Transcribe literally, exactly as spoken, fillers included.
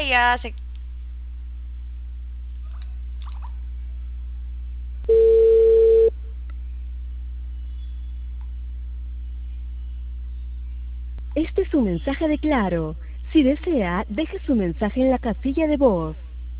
días. Este es un mensaje de Claro. Si desea, deje su mensaje en la casilla de voz.